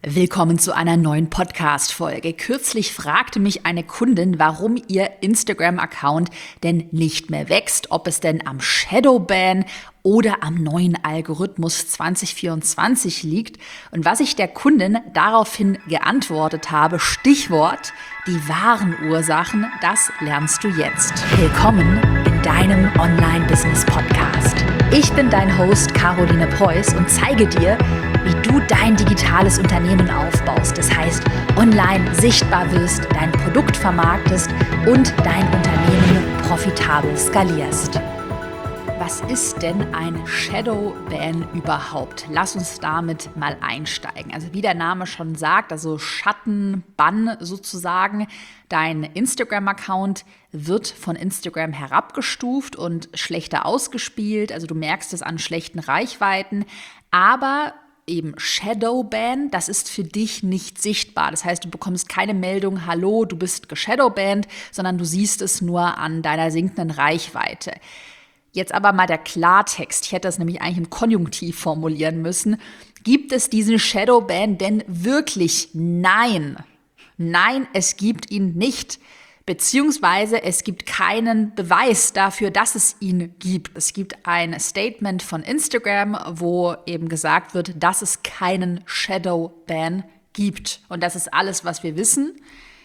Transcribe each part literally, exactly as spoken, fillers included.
Willkommen zu einer neuen Podcast-Folge. Kürzlich fragte mich eine Kundin, warum ihr Instagram-Account denn nicht mehr wächst, ob es denn am Shadowban oder am neuen Algorithmus zwanzig vierundzwanzig liegt. Und was ich der Kundin daraufhin geantwortet habe, Stichwort, die wahren Ursachen, das lernst du jetzt. Willkommen in deinem Online-Business-Podcast. Ich bin dein Host Caroline Preuß und zeige dir, wie du dein digitales Unternehmen aufbaust. Das heißt, online sichtbar wirst, dein Produkt vermarktest und dein Unternehmen profitabel skalierst. Was ist denn ein Shadowban überhaupt? Lass uns damit mal einsteigen. Also wie der Name schon sagt, also Schattenbann sozusagen. Dein Instagram-Account wird von Instagram herabgestuft und schlechter ausgespielt. Also du merkst es an schlechten Reichweiten. Aber eben Shadowban, das ist für dich nicht sichtbar. Das heißt, du bekommst keine Meldung, hallo, du bist geshadowbanned, sondern du siehst es nur an deiner sinkenden Reichweite. Jetzt aber mal der Klartext. Ich hätte das nämlich eigentlich im Konjunktiv formulieren müssen. Gibt es diesen Shadowban denn wirklich? Nein. Nein, es gibt ihn nicht. Beziehungsweise es gibt keinen Beweis dafür, dass es ihn gibt. Es gibt ein Statement von Instagram, wo eben gesagt wird, dass es keinen Shadowban gibt. Und das ist alles, was wir wissen.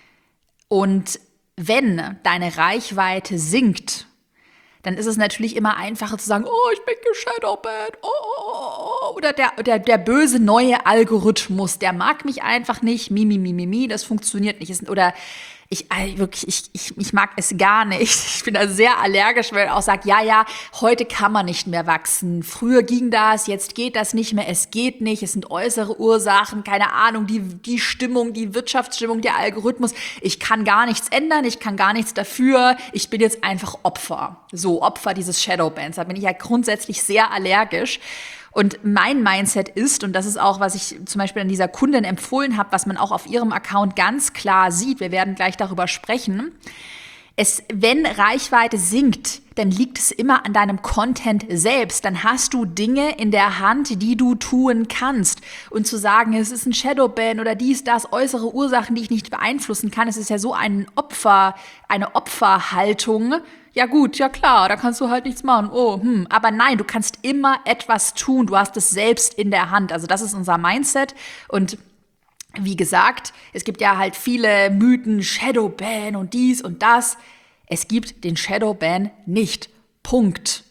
Und wenn deine Reichweite sinkt, dann ist es natürlich immer einfacher zu sagen, oh, ich bin geshadowbanned, oh, oh, oh, oder der, der, der böse neue Algorithmus, der mag mich einfach nicht, mi, mi, mi, mi, mi, das funktioniert nicht. Oder ich wirklich, ich, ich, ich mag es gar nicht. Ich bin da sehr allergisch, weil er auch sagt, ja, ja, heute kann man nicht mehr wachsen. Früher ging das, jetzt geht das nicht mehr, es geht nicht, es sind äußere Ursachen, keine Ahnung, die, die Stimmung, die Wirtschaftsstimmung, der Algorithmus. Ich kann gar nichts ändern, ich kann gar nichts dafür, ich bin jetzt einfach Opfer. So, Opfer dieses Shadowbans. Da bin ich ja grundsätzlich sehr allergisch. Und mein Mindset ist, und das ist auch, was ich zum Beispiel an dieser Kundin empfohlen habe, was man auch auf ihrem Account ganz klar sieht, wir werden gleich darüber sprechen, es, wenn Reichweite sinkt, dann liegt es immer an deinem Content selbst. Dann hast du Dinge in der Hand, die du tun kannst. Und zu sagen, es ist ein Shadowban oder dies, das, äußere Ursachen, die ich nicht beeinflussen kann, es ist ja so ein Opfer, eine Opferhaltung. Ja gut, ja klar, da kannst du halt nichts machen. Oh, hm. Aber nein, du kannst immer etwas tun. Du hast es selbst in der Hand. Also das ist unser Mindset. Und wie gesagt, es gibt ja halt viele Mythen, Shadowban und dies und das. Es gibt den Shadowban nicht. Punkt.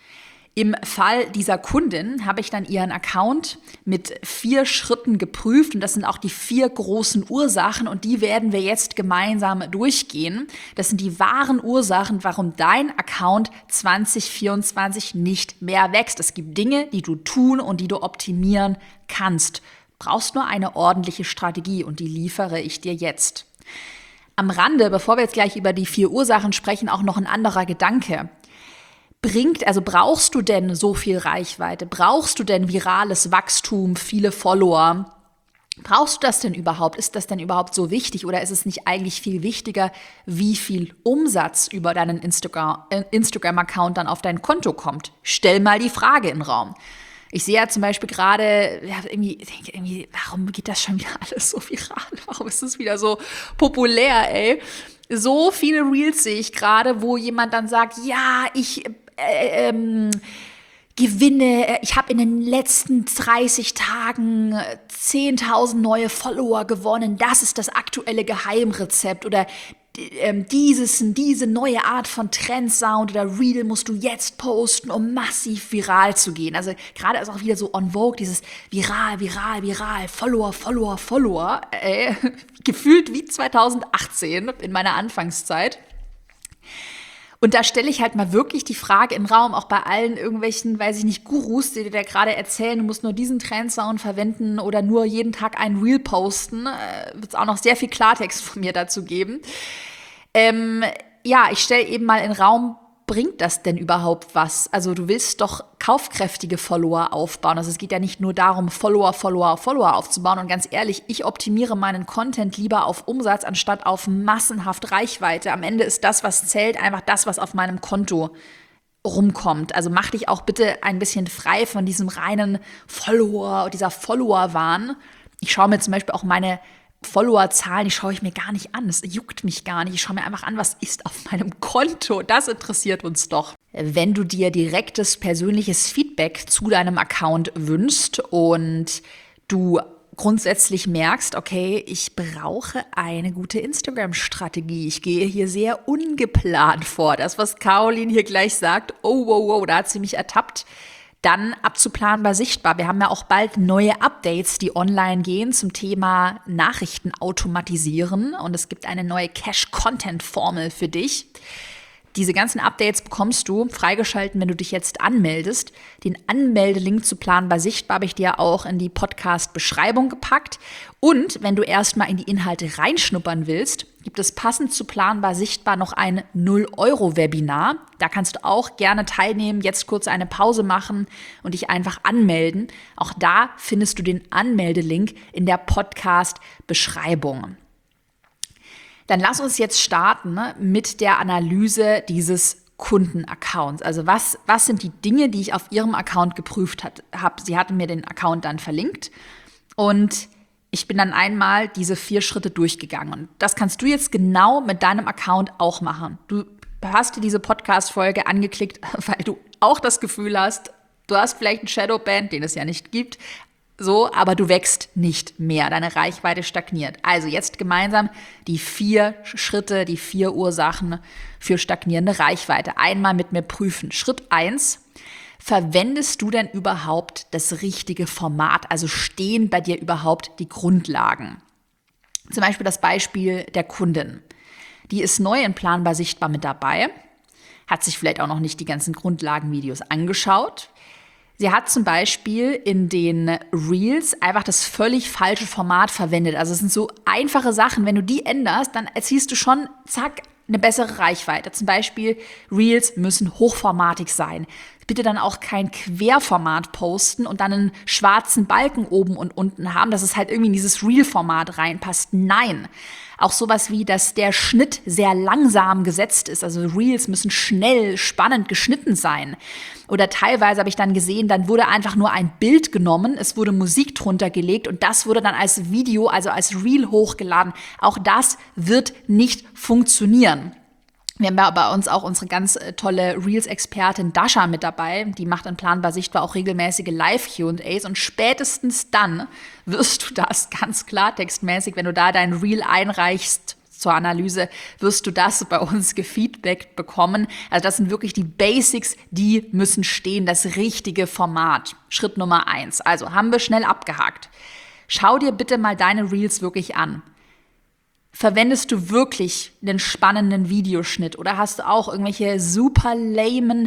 Im Fall dieser Kundin habe ich dann ihren Account mit vier Schritten geprüft und das sind auch die vier großen Ursachen und die werden wir jetzt gemeinsam durchgehen. Das sind die wahren Ursachen, warum dein Account zwanzig vierundzwanzig nicht mehr wächst. Es gibt Dinge, die du tun und die du optimieren kannst. Brauchst nur eine ordentliche Strategie und die liefere ich dir jetzt. Am Rande, bevor wir jetzt gleich über die vier Ursachen sprechen, auch noch ein anderer Gedanke. Bringt, also brauchst du denn so viel Reichweite? Brauchst du denn virales Wachstum, viele Follower? Brauchst du das denn überhaupt? Ist das denn überhaupt so wichtig? Oder ist es nicht eigentlich viel wichtiger, wie viel Umsatz über deinen Instagram, äh, Instagram-Account dann auf dein Konto kommt? Stell mal die Frage in den Raum. Ich sehe ja zum Beispiel gerade, ja, irgendwie, denke irgendwie, warum geht das schon wieder alles so viral? Warum ist das wieder so populär, ey? So viele Reels sehe ich gerade, wo jemand dann sagt, ja, ich äh, ähm, gewinne, ich habe in den letzten dreißig Tagen zehntausend neue Follower gewonnen, das ist das aktuelle Geheimrezept oder ähm, dieses, diese neue Art von Trendsound oder Reel musst du jetzt posten, um massiv viral zu gehen. Also gerade ist auch wieder so on vogue, dieses viral, viral, viral, Follower, Follower, Follower, äh, gefühlt wie zweitausendachtzehn in meiner Anfangszeit. Und da stelle ich halt mal wirklich die Frage im Raum, auch bei allen irgendwelchen, weiß ich nicht, Gurus, die dir da gerade erzählen, du musst nur diesen Trendsound verwenden oder nur jeden Tag ein Reel posten, äh, wird es auch noch sehr viel Klartext von mir dazu geben. Ähm, ja, ich stelle eben mal in den Raum, bringt das denn überhaupt was? Also du willst doch kaufkräftige Follower aufbauen. Also es geht ja nicht nur darum, Follower, Follower, Follower aufzubauen. Und ganz ehrlich, ich optimiere meinen Content lieber auf Umsatz, anstatt auf massenhaft Reichweite. Am Ende ist das, was zählt, einfach das, was auf meinem Konto rumkommt. Also mach dich auch bitte ein bisschen frei von diesem reinen Follower, dieser Follower-Wahn. Ich schaue mir zum Beispiel auch meine Followerzahlen, die schaue ich mir gar nicht an. Es juckt mich gar nicht. Ich schaue mir einfach an, was ist auf meinem Konto. Das interessiert uns doch. Wenn du dir direktes persönliches Feedback zu deinem Account wünschst und du grundsätzlich merkst, okay, ich brauche eine gute Instagram-Strategie. Ich gehe hier sehr ungeplant vor. Das, was Caroline hier gleich sagt, oh, wow, wow, da hat sie mich ertappt. Dann abzuplanbar sichtbar. Wir haben ja auch bald neue Updates, die online gehen zum Thema Nachrichten automatisieren. Und es gibt eine neue Cache-Content-Formel für dich. Diese ganzen Updates bekommst du freigeschalten, wenn du dich jetzt anmeldest. Den Anmeldelink zu Planbar Sichtbar habe ich dir auch in die Podcast-Beschreibung gepackt. Und wenn du erstmal in die Inhalte reinschnuppern willst, gibt es passend zu Planbar Sichtbar noch ein null Euro Webinar. Da kannst du auch gerne teilnehmen, jetzt kurz eine Pause machen und dich einfach anmelden. Auch da findest du den Anmeldelink in der Podcast-Beschreibung. Dann lass uns jetzt starten, ne, mit der Analyse dieses Kundenaccounts. Also was, was sind die Dinge, die ich auf ihrem Account geprüft habe? Sie hatten mir den Account dann verlinkt und ich bin dann einmal diese vier Schritte durchgegangen. Und das kannst du jetzt genau mit deinem Account auch machen. Du hast dir diese Podcast-Folge angeklickt, weil du auch das Gefühl hast, du hast vielleicht einen Shadowban, den es ja nicht gibt, so, aber du wächst nicht mehr. Deine Reichweite stagniert. Also jetzt gemeinsam die vier Schritte, die vier Ursachen für stagnierende Reichweite. Einmal mit mir prüfen. Schritt eins. Verwendest du denn überhaupt das richtige Format? Also stehen bei dir überhaupt die Grundlagen? Zum Beispiel das Beispiel der Kundin. Die ist neu in Planbar Sichtbar mit dabei, hat sich vielleicht auch noch nicht die ganzen Grundlagenvideos angeschaut. Sie hat zum Beispiel in den Reels einfach das völlig falsche Format verwendet. Also es sind so einfache Sachen. Wenn du die änderst, dann erzielst du schon, zack, eine bessere Reichweite. Zum Beispiel Reels müssen hochformatig sein. Bitte dann auch kein Querformat posten und dann einen schwarzen Balken oben und unten haben, dass es halt irgendwie in dieses Reel-Format reinpasst. Nein. Auch sowas wie, dass der Schnitt sehr langsam gesetzt ist. Also Reels müssen schnell, spannend geschnitten sein. Oder teilweise habe ich dann gesehen, dann wurde einfach nur ein Bild genommen, es wurde Musik drunter gelegt und das wurde dann als Video, also als Reel hochgeladen. Auch das wird nicht funktionieren. Wir haben ja bei uns auch unsere ganz tolle Reels-Expertin Dasha mit dabei. Die macht in Planbar Sichtbar auch regelmäßige Live-Q und A's. Und spätestens dann wirst du das ganz klartextmäßig, wenn du da dein Reel einreichst zur Analyse, wirst du das bei uns gefeedbackt bekommen. Also das sind wirklich die Basics, die müssen stehen, das richtige Format. Schritt Nummer eins. Also haben wir schnell abgehakt. Schau dir bitte mal deine Reels wirklich an. Verwendest du wirklich einen spannenden Videoschnitt oder hast du auch irgendwelche super lamen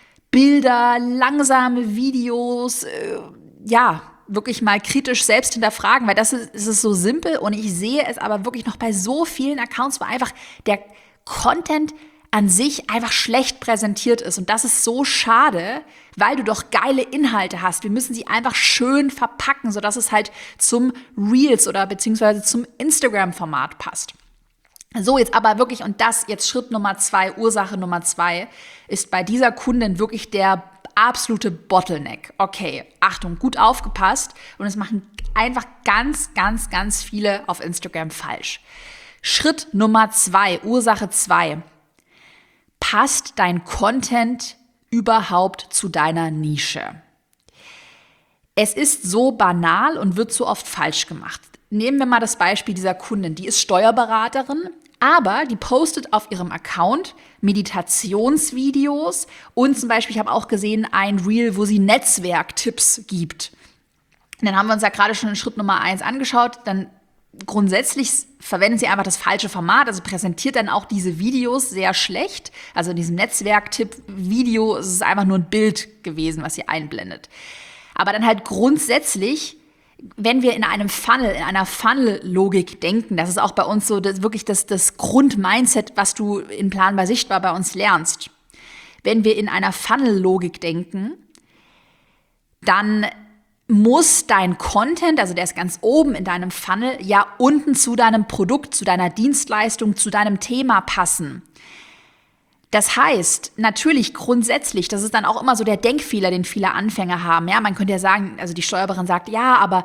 Bilder, langsame Videos, äh, ja, wirklich mal kritisch selbst hinterfragen, weil das ist, das ist so simpel und ich sehe es aber wirklich noch bei so vielen Accounts, wo einfach der Content an sich einfach schlecht präsentiert ist und das ist so schade, weil du doch geile Inhalte hast. Wir müssen sie einfach schön verpacken, sodass es halt zum Reels oder beziehungsweise zum Instagram-Format passt. So, jetzt aber wirklich, und das jetzt Schritt Nummer zwei, Ursache Nummer zwei, ist bei dieser Kundin wirklich der absolute Bottleneck. Okay, Achtung, gut aufgepasst und es machen einfach ganz, ganz, ganz viele auf Instagram falsch. Schritt Nummer zwei, Ursache zwei. Passt dein Content überhaupt zu deiner Nische? Es ist so banal und wird so oft falsch gemacht. Nehmen wir mal das Beispiel dieser Kundin. Die ist Steuerberaterin, aber die postet auf ihrem Account Meditationsvideos und zum Beispiel, ich habe auch gesehen, ein Reel, wo sie Netzwerktipps gibt. Und dann haben wir uns ja gerade schon in Schritt Nummer eins angeschaut, dann grundsätzlich verwendet sie einfach das falsche Format, also präsentiert dann auch diese Videos sehr schlecht. Also in diesem Netzwerktipp-Video ist es einfach nur ein Bild gewesen, was sie einblendet. Aber dann halt grundsätzlich, wenn wir in einem Funnel, in einer Funnel-Logik denken, das ist auch bei uns so das, wirklich das, das Grundmindset, was du in Planbar Sichtbar bei uns lernst. Wenn wir in einer Funnel-Logik denken, dann muss dein Content, also der ist ganz oben in deinem Funnel, ja unten zu deinem Produkt, zu deiner Dienstleistung, zu deinem Thema passen. Das heißt, natürlich grundsätzlich, das ist dann auch immer so der Denkfehler, den viele Anfänger haben. Ja, man könnte ja sagen, also die Steuerberaterin sagt, ja, aber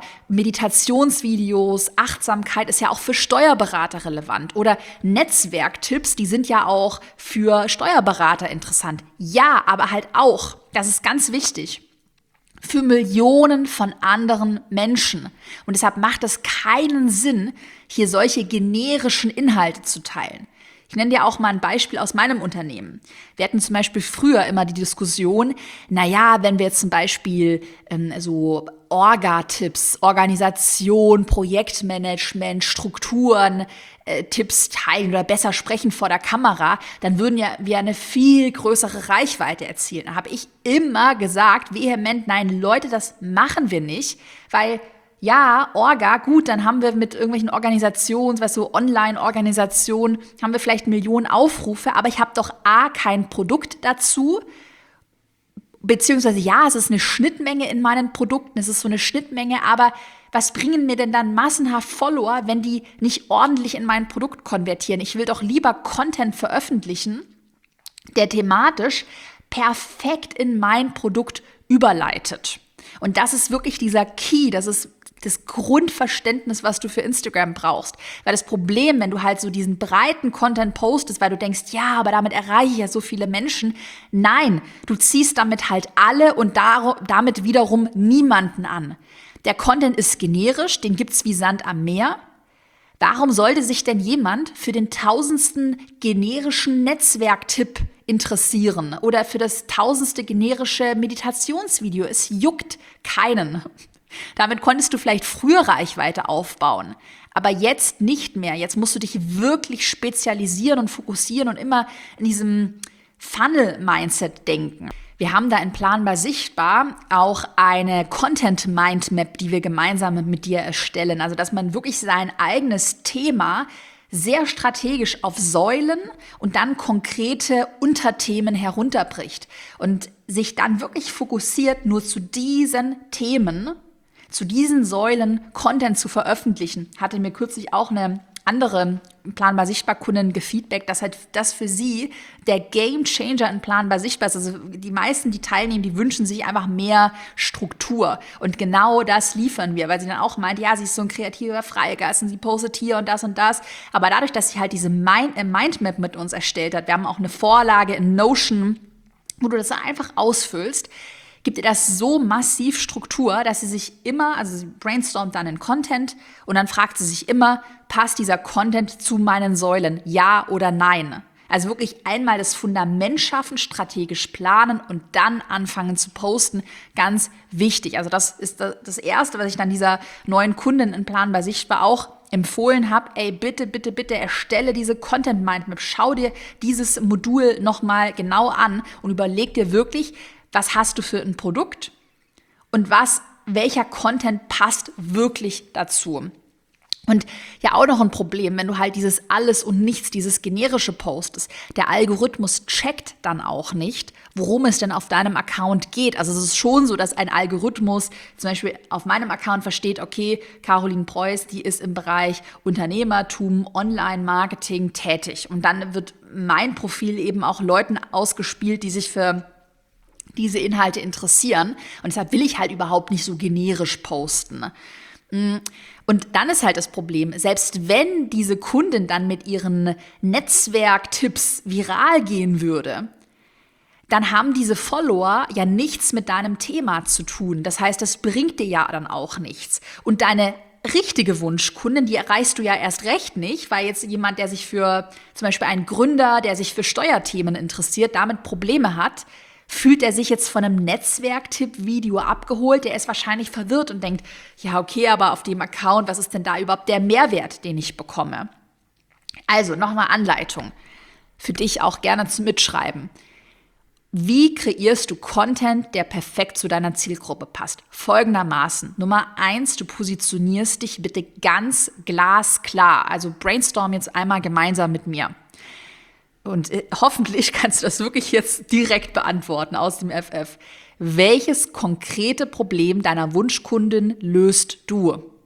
Meditationsvideos, Achtsamkeit ist ja auch für Steuerberater relevant. Oder Netzwerktipps, die sind ja auch für Steuerberater interessant. Ja, aber halt auch, das ist ganz wichtig, für Millionen von anderen Menschen. Und deshalb macht es keinen Sinn, hier solche generischen Inhalte zu teilen. Ich nenne dir auch mal ein Beispiel aus meinem Unternehmen. Wir hatten zum Beispiel früher immer die Diskussion, naja, wenn wir jetzt zum Beispiel ähm, so Orga-Tipps, Organisation, Projektmanagement, Strukturen, äh, Tipps teilen oder besser sprechen vor der Kamera, dann würden ja wir eine viel größere Reichweite erzielen. Da habe ich immer gesagt, vehement, nein, Leute, das machen wir nicht, weil ja, Orga, gut, dann haben wir mit irgendwelchen Organisationen, weißt du, Online-Organisationen, haben wir vielleicht Millionen Aufrufe, aber ich habe doch A, kein Produkt dazu, beziehungsweise ja, es ist eine Schnittmenge in meinen Produkten, es ist so eine Schnittmenge, aber was bringen mir denn dann massenhaft Follower, wenn die nicht ordentlich in mein Produkt konvertieren? Ich will doch lieber Content veröffentlichen, der thematisch perfekt in mein Produkt überleitet. Und das ist wirklich dieser Key, das ist das Grundverständnis, was du für Instagram brauchst. Weil das Problem, wenn du halt so diesen breiten Content postest, weil du denkst, ja, aber damit erreiche ich ja so viele Menschen. Nein, du ziehst damit halt alle und dar- damit wiederum niemanden an. Der Content ist generisch, den gibt's wie Sand am Meer. Warum sollte sich denn jemand für den tausendsten generischen Netzwerktipp interessieren oder für das tausendste generische Meditationsvideo? Es juckt keinen. Damit konntest du vielleicht früher Reichweite aufbauen, aber jetzt nicht mehr. Jetzt musst du dich wirklich spezialisieren und fokussieren und immer in diesem Funnel-Mindset denken. Wir haben da in Planbar Sichtbar auch eine Content-Mindmap, die wir gemeinsam mit dir erstellen. Also, dass man wirklich sein eigenes Thema sehr strategisch auf Säulen und dann konkrete Unterthemen herunterbricht und sich dann wirklich fokussiert, nur zu diesen Themen, zu diesen Säulen Content zu veröffentlichen. Hatte mir kürzlich auch eine andere Planbar Sichtbar Kundin gefeedbackt, dass halt das für sie der Game Changer in Planbar Sichtbar ist. Also die meisten, die teilnehmen, die wünschen sich einfach mehr Struktur. Und genau das liefern wir, weil sie dann auch meint, ja, sie ist so ein kreativer Freigeist und sie postet hier und das und das. Aber dadurch, dass sie halt diese Mind- äh, Mindmap mit uns erstellt hat, wir haben auch eine Vorlage in Notion, wo du das einfach ausfüllst, gibt ihr das so massiv Struktur, dass sie sich immer, also sie brainstormt dann in Content und dann fragt sie sich immer, passt dieser Content zu meinen Säulen, ja oder nein? Also wirklich einmal das Fundament schaffen, strategisch planen und dann anfangen zu posten, ganz wichtig. Also das ist das Erste, was ich dann dieser neuen Kundin in Planbar Sichtbar auch empfohlen habe. Ey, bitte, bitte, bitte erstelle diese Content Mindmap, schau dir dieses Modul nochmal genau an und überleg dir wirklich, was hast du für ein Produkt und was, welcher Content passt wirklich dazu? Und ja, auch noch ein Problem, wenn du halt dieses Alles und Nichts, dieses generische postest. Der Algorithmus checkt dann auch nicht, worum es denn auf deinem Account geht. Also es ist schon so, dass ein Algorithmus zum Beispiel auf meinem Account versteht, okay, Caroline Preuß, die ist im Bereich Unternehmertum, Online-Marketing tätig. Und dann wird mein Profil eben auch Leuten ausgespielt, die sich für diese Inhalte interessieren. Und deshalb will ich halt überhaupt nicht so generisch posten. Und dann ist halt das Problem, selbst wenn diese Kundin dann mit ihren Netzwerktipps viral gehen würde, dann haben diese Follower ja nichts mit deinem Thema zu tun. Das heißt, das bringt dir ja dann auch nichts. Und deine richtige Wunschkundin, die erreichst du ja erst recht nicht, weil jetzt jemand, der sich für zum Beispiel ein Gründer, der sich für Steuerthemen interessiert, damit Probleme hat, fühlt er sich jetzt von einem Netzwerktipp-Video abgeholt, der ist wahrscheinlich verwirrt und denkt, ja okay, aber auf dem Account, was ist denn da überhaupt der Mehrwert, den ich bekomme? Also nochmal Anleitung, für dich auch gerne zum Mitschreiben. Wie kreierst du Content, der perfekt zu deiner Zielgruppe passt? Folgendermaßen. Nummer eins, du positionierst dich bitte ganz glasklar. Also brainstorm jetzt einmal gemeinsam mit mir. Und äh, hoffentlich kannst du das wirklich jetzt direkt beantworten aus dem F F. Welches konkrete Problem deiner Wunschkundin löst du?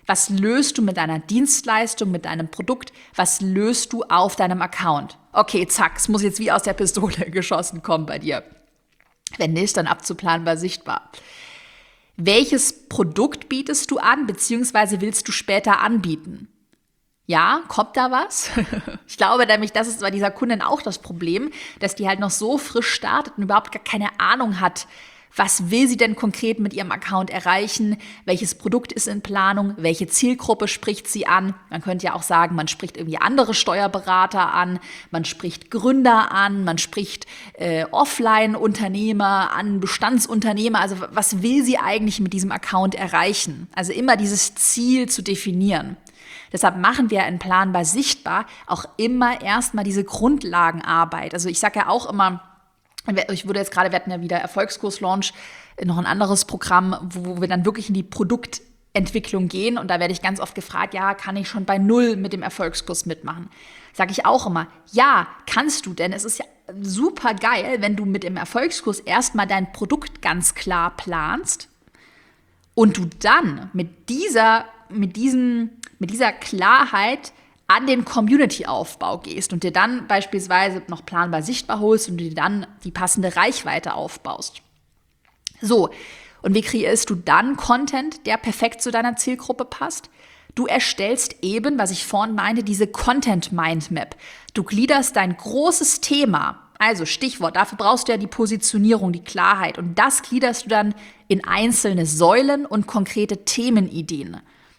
Was löst du mit deiner Dienstleistung, mit deinem Produkt? Was löst du auf deinem Account? Okay, zack, es muss jetzt wie aus der Pistole geschossen kommen bei dir. Wenn nicht, dann abzuplanbar sichtbar. Welches Produkt bietest du an, beziehungsweise willst du später anbieten? Ja, kommt da was? Ich glaube nämlich, das ist bei dieser Kundin auch das Problem, dass die halt noch so frisch startet und überhaupt gar keine Ahnung hat, was will sie denn konkret mit ihrem Account erreichen? Welches Produkt ist in Planung? Welche Zielgruppe spricht sie an? Man könnte ja auch sagen, man spricht irgendwie andere Steuerberater an, man spricht Gründer an, man spricht äh, Offline-Unternehmer an, Bestandsunternehmer. Also was will sie eigentlich mit diesem Account erreichen? Also immer dieses Ziel zu definieren. Deshalb machen wir in Planbar sichtbar auch immer erstmal diese Grundlagenarbeit. Also ich sage ja auch immer, ich würde jetzt gerade, wir hatten ja wieder Erfolgskurs-Launch, noch ein anderes Programm, wo wir dann wirklich in die Produktentwicklung gehen. Und da werde ich ganz oft gefragt, ja, kann ich schon bei Null mit dem Erfolgskurs mitmachen? Sage ich auch immer, ja, kannst du, denn es ist ja super geil, wenn du mit dem Erfolgskurs erstmal dein Produkt ganz klar planst und du dann mit dieser, mit diesem, mit dieser Klarheit an den Community-Aufbau gehst und dir dann beispielsweise noch planbar sichtbar holst und dir dann die passende Reichweite aufbaust. So, und wie kreierst du dann Content, der perfekt zu deiner Zielgruppe passt? Du erstellst eben, was ich vorhin meinte, diese Content-Mindmap. Du gliederst dein großes Thema, also Stichwort, dafür brauchst du ja die Positionierung, die Klarheit, und das gliederst du dann in einzelne Säulen und konkrete Themenideen.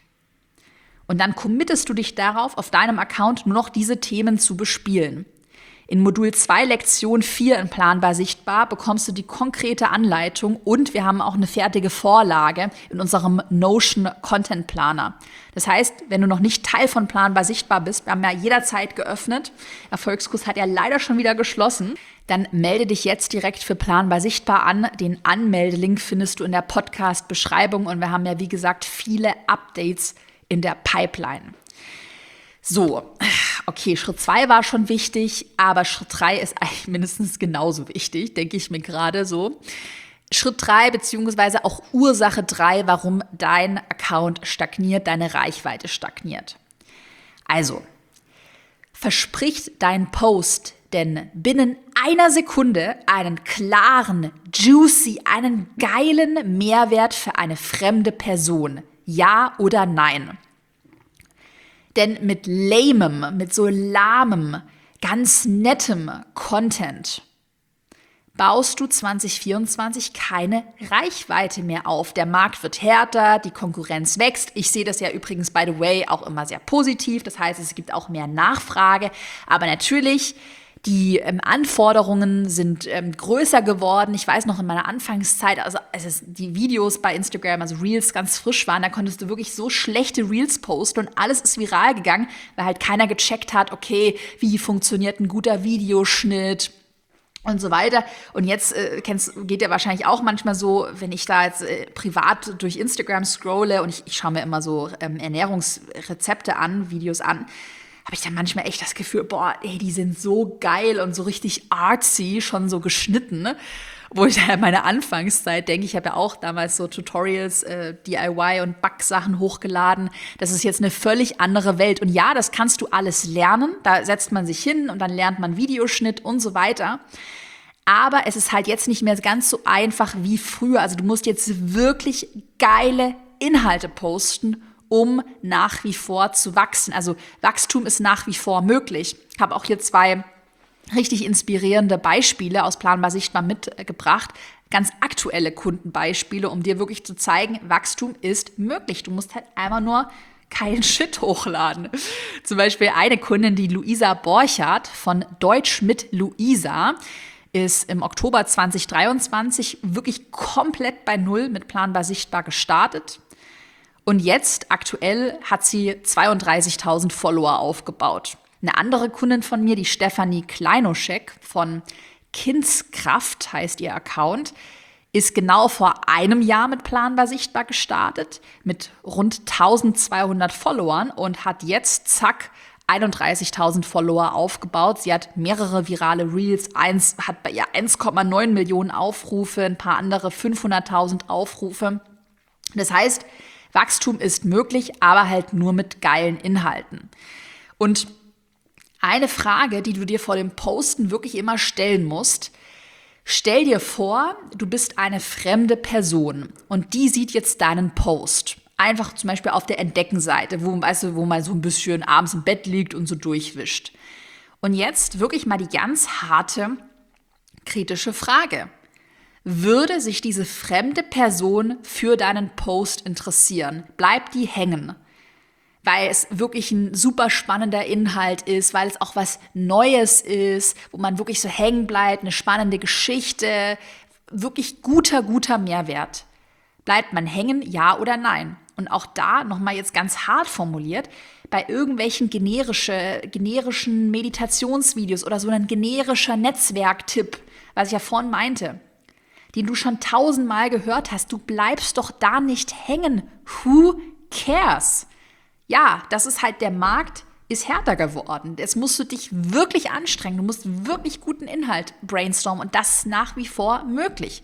Und dann committest du dich darauf, auf deinem Account nur noch diese Themen zu bespielen. In Modul zwei, Lektion vier in Planbar sichtbar bekommst du die konkrete Anleitung und wir haben auch eine fertige Vorlage in unserem Notion Content Planer. Das heißt, wenn du noch nicht Teil von Planbar sichtbar bist, wir haben ja jederzeit geöffnet, Erfolgskurs hat ja leider schon wieder geschlossen, dann melde dich jetzt direkt für Planbar sichtbar an. Den Anmeldelink findest du in der Podcast-Beschreibung und wir haben ja, wie gesagt, viele Updates in der Pipeline. So, okay, Schritt zwei war schon wichtig, aber Schritt drei ist eigentlich mindestens genauso wichtig, denke ich mir gerade so. Schritt drei beziehungsweise auch Ursache drei, warum dein Account stagniert, deine Reichweite stagniert. Also, verspricht dein Post denn binnen einer Sekunde einen klaren, juicy, einen geilen Mehrwert für eine fremde Person? Ja oder nein? Denn mit lamem, mit so lahmem, ganz nettem Content baust du zwanzig vierundzwanzig keine Reichweite mehr auf. Der Markt wird härter, die Konkurrenz wächst. Ich sehe das ja übrigens, by the way, auch immer sehr positiv. Das heißt, es gibt auch mehr Nachfrage. Aber natürlich, die ähm, Anforderungen sind ähm, größer geworden. Ich weiß noch in meiner Anfangszeit, also als es die Videos bei Instagram, also Reels, ganz frisch waren, da konntest du wirklich so schlechte Reels posten und alles ist viral gegangen, weil halt keiner gecheckt hat, okay, wie funktioniert ein guter Videoschnitt und so weiter. Und jetzt äh, kennst, geht ja wahrscheinlich auch manchmal so, wenn ich da jetzt äh, privat durch Instagram scrolle und ich, ich schaue mir immer so ähm, Ernährungsrezepte an, Videos an, habe ich dann manchmal echt das Gefühl, boah, ey, die sind so geil und so richtig artsy, schon so geschnitten, ne? Wo ich in meiner Anfangszeit denke, ich habe ja auch damals so Tutorials, äh, D I Y und Backsachen hochgeladen. Das ist jetzt eine völlig andere Welt. Und ja, das kannst du alles lernen. Da setzt man sich hin und dann lernt man Videoschnitt und so weiter. Aber es ist halt jetzt nicht mehr ganz so einfach wie früher. Also du musst jetzt wirklich geile Inhalte posten, um nach wie vor zu wachsen. Also Wachstum ist nach wie vor möglich. Ich habe auch hier zwei richtig inspirierende Beispiele aus Planbar sichtbar mitgebracht. Ganz aktuelle Kundenbeispiele, um dir wirklich zu zeigen, Wachstum ist möglich. Du musst halt einfach nur keinen Shit hochladen. Zum Beispiel eine Kundin, die Luisa Borchardt von Deutsch mit Luisa, ist im Oktober zwanzig dreiundzwanzig wirklich komplett bei Null mit Planbar sichtbar gestartet. Und jetzt, aktuell, hat sie zweiunddreißigtausend Follower aufgebaut. Eine andere Kundin von mir, die Stefanie Kleinoschek von Kindskraft, heißt ihr Account, ist genau vor einem Jahr mit Planbar sichtbar gestartet, mit rund eintausendzweihundert Followern und hat jetzt, zack, einunddreißigtausend Follower aufgebaut. Sie hat mehrere virale Reels, eins hat bei ihr eins Komma neun Millionen Aufrufe, ein paar andere fünfhunderttausend Aufrufe. Das heißt, Wachstum ist möglich, aber halt nur mit geilen Inhalten. Und eine Frage, die du dir vor dem Posten wirklich immer stellen musst: Stell dir vor, du bist eine fremde Person und die sieht jetzt deinen Post. Einfach zum Beispiel auf der Entdeckenseite, wo, weißt du, wo man so ein bisschen abends im Bett liegt und so durchwischt. Und jetzt wirklich mal die ganz harte, kritische Frage. Würde sich diese fremde Person für deinen Post interessieren? Bleibt die hängen? Weil es wirklich ein super spannender Inhalt ist, weil es auch was Neues ist, wo man wirklich so hängen bleibt, eine spannende Geschichte, wirklich guter, guter Mehrwert. Bleibt man hängen, ja oder nein? Und auch da, nochmal jetzt ganz hart formuliert, bei irgendwelchen generische, generischen Meditationsvideos oder so ein generischer Netzwerktipp, was ich ja vorhin meinte, den du schon tausendmal gehört hast, du bleibst doch da nicht hängen. Who cares? Ja, das ist halt, der Markt ist härter geworden. Jetzt musst du dich wirklich anstrengen. Du musst wirklich guten Inhalt brainstormen und das ist nach wie vor möglich.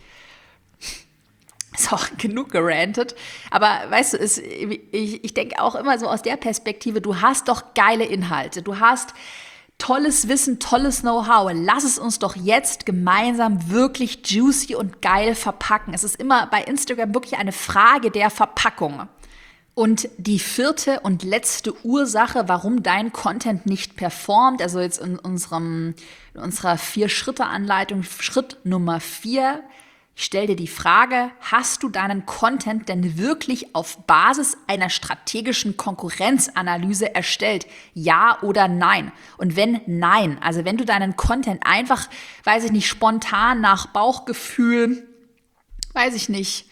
Ist auch genug gerantet. Aber weißt du, ist, ich, ich denke auch immer so aus der Perspektive, du hast doch geile Inhalte. Du hast tolles Wissen, tolles Know-how. Lass es uns doch jetzt gemeinsam wirklich juicy und geil verpacken. Es ist immer bei Instagram wirklich eine Frage der Verpackung. Und die vierte und letzte Ursache, warum dein Content nicht performt, also jetzt in, unserem, in unserer Vier-Schritte-Anleitung, Schritt Nummer vier, ich stelle dir die Frage: Hast du deinen Content denn wirklich auf Basis einer strategischen Konkurrenzanalyse erstellt? Ja oder nein? Und wenn nein, also wenn du deinen Content einfach, weiß ich nicht, spontan nach Bauchgefühl, weiß ich nicht,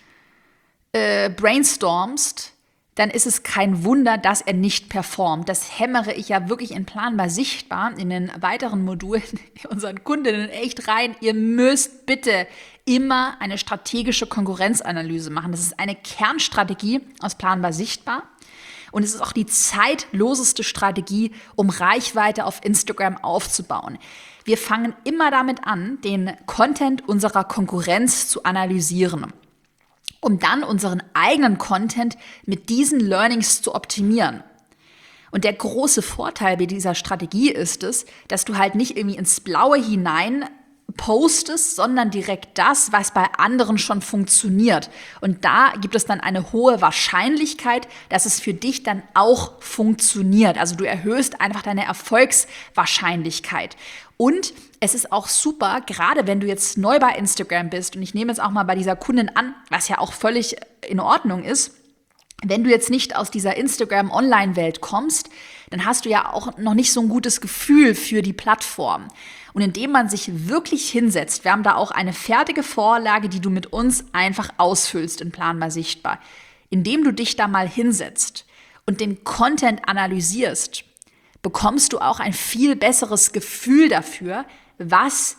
äh, brainstormst, dann ist es kein Wunder, dass er nicht performt. Das hämmere ich ja wirklich in Planbar sichtbar in den weiteren Modulen unseren Kundinnen echt rein. Ihr müsst bitte immer eine strategische Konkurrenzanalyse machen. Das ist eine Kernstrategie aus Planbar sichtbar. Und es ist auch die zeitloseste Strategie, um Reichweite auf Instagram aufzubauen. Wir fangen immer damit an, den Content unserer Konkurrenz zu analysieren, um dann unseren eigenen Content mit diesen Learnings zu optimieren. Und der große Vorteil bei dieser Strategie ist es, dass du halt nicht irgendwie ins Blaue hinein postest, sondern direkt das, was bei anderen schon funktioniert. Und da gibt es dann eine hohe Wahrscheinlichkeit, dass es für dich dann auch funktioniert. Also du erhöhst einfach deine Erfolgswahrscheinlichkeit. Und es ist auch super, gerade wenn du jetzt neu bei Instagram bist, und ich nehme jetzt auch mal bei dieser Kundin an, was ja auch völlig in Ordnung ist, wenn du jetzt nicht aus dieser Instagram-Online-Welt kommst, dann hast du ja auch noch nicht so ein gutes Gefühl für die Plattform. Und indem man sich wirklich hinsetzt, wir haben da auch eine fertige Vorlage, die du mit uns einfach ausfüllst in Planbar sichtbar, indem du dich da mal hinsetzt und den Content analysierst, bekommst du auch ein viel besseres Gefühl dafür, was,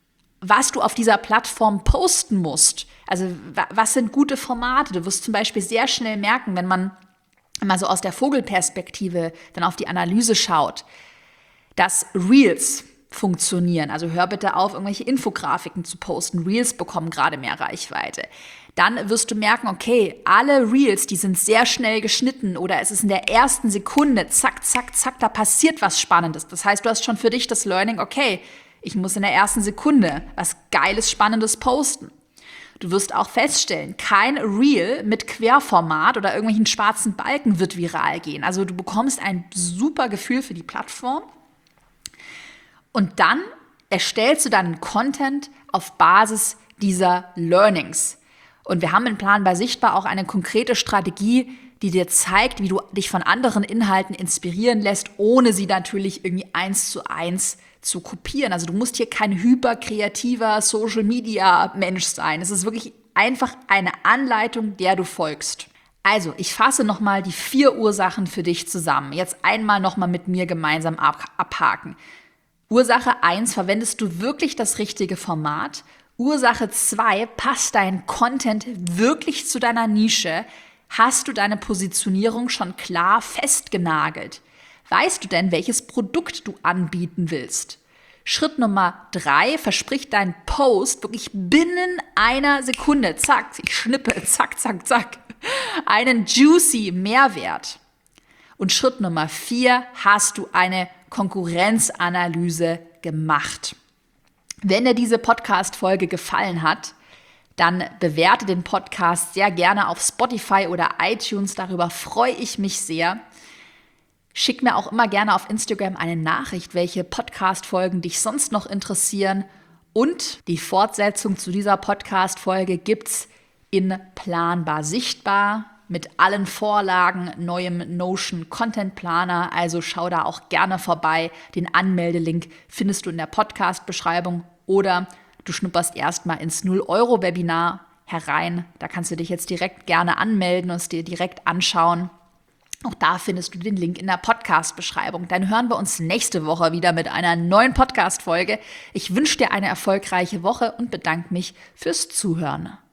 was du auf dieser Plattform posten musst. Also was sind gute Formate? Du wirst zum Beispiel sehr schnell merken, wenn man mal so aus der Vogelperspektive dann auf die Analyse schaut, dass Reels funktionieren. Also hör bitte auf, irgendwelche Infografiken zu posten. Reels bekommen gerade mehr Reichweite. Dann wirst du merken, okay, alle Reels, die sind sehr schnell geschnitten oder es ist in der ersten Sekunde, zack, zack, zack, da passiert was Spannendes. Das heißt, du hast schon für dich das Learning, okay, ich muss in der ersten Sekunde was Geiles, Spannendes posten. Du wirst auch feststellen, kein Reel mit Querformat oder irgendwelchen schwarzen Balken wird viral gehen. Also du bekommst ein super Gefühl für die Plattform und dann erstellst du deinen Content auf Basis dieser Learnings. Und wir haben in Planbar sichtbar auch eine konkrete Strategie, die dir zeigt, wie du dich von anderen Inhalten inspirieren lässt, ohne sie natürlich irgendwie eins zu eins zu kopieren. Also du musst hier kein hyperkreativer Social-Media-Mensch sein. Es ist wirklich einfach eine Anleitung, der du folgst. Also, ich fasse nochmal die vier Ursachen für dich zusammen. Jetzt einmal nochmal mit mir gemeinsam ab- abhaken. Ursache eins, verwendest du wirklich das richtige Format? Ursache zwei, passt dein Content wirklich zu deiner Nische? Hast du deine Positionierung schon klar festgenagelt? Weißt du denn, welches Produkt du anbieten willst? Schritt Nummer drei, versprich deinen Post wirklich binnen einer Sekunde, zack, ich schnippe, zack, zack, zack, einen juicy Mehrwert. Und Schritt Nummer vier, hast du eine Konkurrenzanalyse gemacht. Wenn dir diese Podcast-Folge gefallen hat, dann bewerte den Podcast sehr gerne auf Spotify oder iTunes. Darüber freue ich mich sehr. Schick mir auch immer gerne auf Instagram eine Nachricht, welche Podcast-Folgen dich sonst noch interessieren. Und die Fortsetzung zu dieser Podcast-Folge gibt's in Planbar Sichtbar mit allen Vorlagen, neuem Notion Content Planer. Also schau da auch gerne vorbei. Den Anmeldelink findest du in der Podcast-Beschreibung oder du schnupperst erstmal ins null Euro Webinar herein. Da kannst du dich jetzt direkt gerne anmelden und es dir direkt anschauen. Auch da findest du den Link in der Podcast-Beschreibung. Dann hören wir uns nächste Woche wieder mit einer neuen Podcast-Folge. Ich wünsche dir eine erfolgreiche Woche und bedanke mich fürs Zuhören.